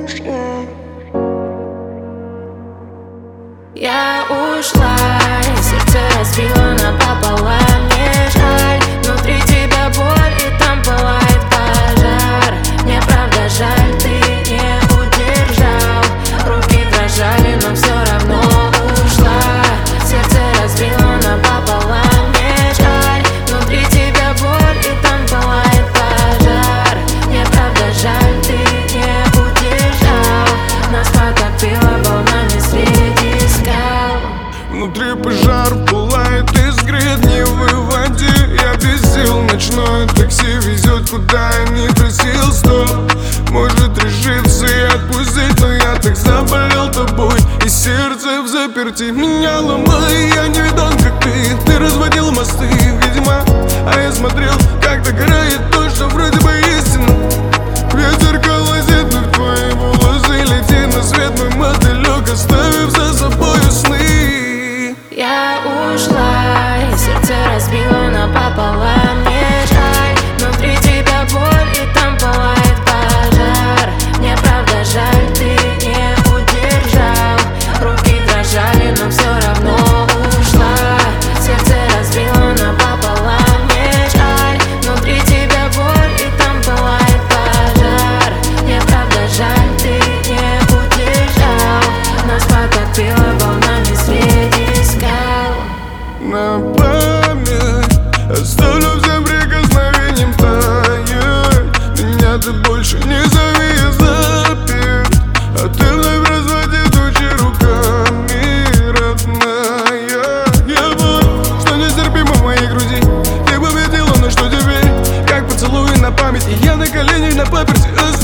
Я ушла, и сердце разбила напополам. Мне жаль, внутри тебя боль, и там пылает пожар. Мне правда жаль, ты не удержал. Руки дрожали, но все равно ушла. Сердце разбила напополам. Мне жаль, внутри тебя боль, и там пылает пожар. Мне правда жаль, ты не удержал. Нас потопило волнами среди скал. Внутри пожар пылает, искрит, не выводи. Я без сил, ночное такси везет, куда я не просил. Стоп, может решиться и отпустить, но я так заболел тобой, и сердце в заперти меня ломай. Я не видон, как ты разводил мосты, видимо. А я смотрел, как догорает то, что вроде бы истина. Ветер колосит в твои волосы, летит на свет мой мотылек, оставив за собой сны. Я ушла, и сердце разбило напополам. Мне жаль, внутри тебя боль, и там пылает пожар. Мне правда жаль, ты не удержал. Руки дрожали, но все равно ушла. Сердце разбило напополам. Мне жаль, внутри тебя боль, и там пылает пожар. Мне правда жаль, ты не удержал. Нас потопило волнами среди скал. На память оставлю всем прикосновением таять. Меня ты больше не зови, я заперт, а ты вновь разводи тучи руками, родная. Я боль, что нестерпимо в моей груди. Ты победила, но что теперь? Как поцелуй на память, и я на коленях на паперти.